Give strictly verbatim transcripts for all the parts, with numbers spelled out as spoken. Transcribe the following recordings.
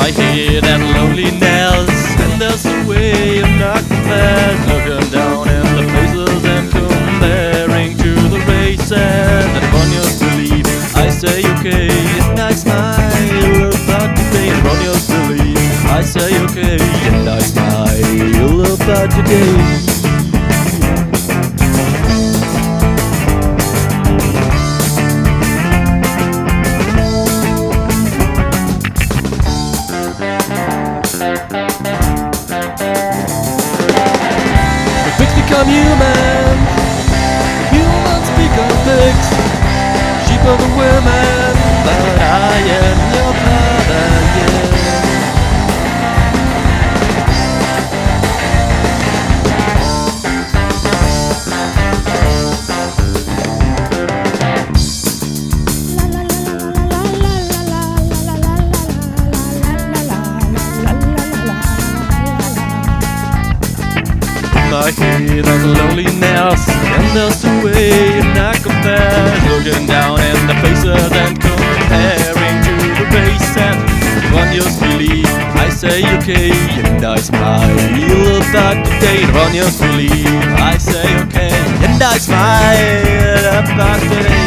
I hear that loneliness, and there's a way of not compared, looking down in the faces and comparing to the races. And upon your belief, I say okay, and I smile about today. And upon your belief, I say okay, and I smile about today. Become human, humans become pigs, sheep are the women, but I am your father, yeah. I hear that loneliness, and there's a way not compared, looking down in the faces and comparing to the races. One just believe, I say okay, and I smile about the day. One just believe, I say okay, and I smile about the day.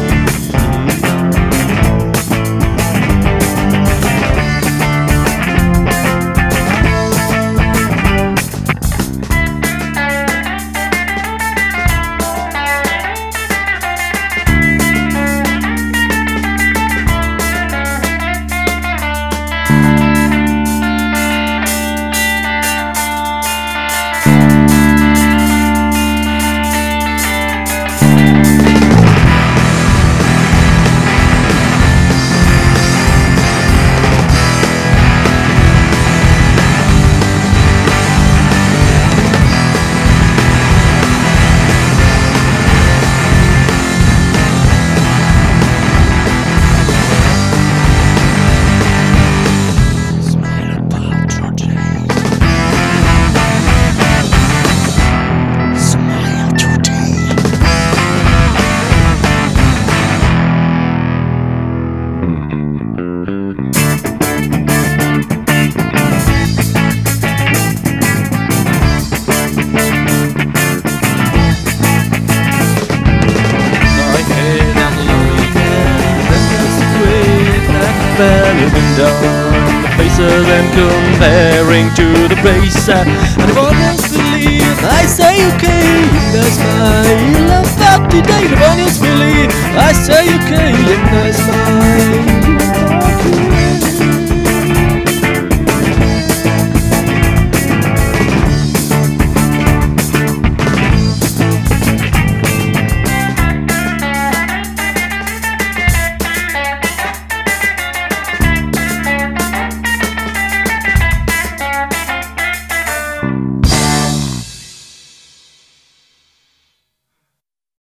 Looking down the faces and comparing to the race. And if one else believe, I say okay, and I smile about today. If one else believe, I say okay, and I smile about today.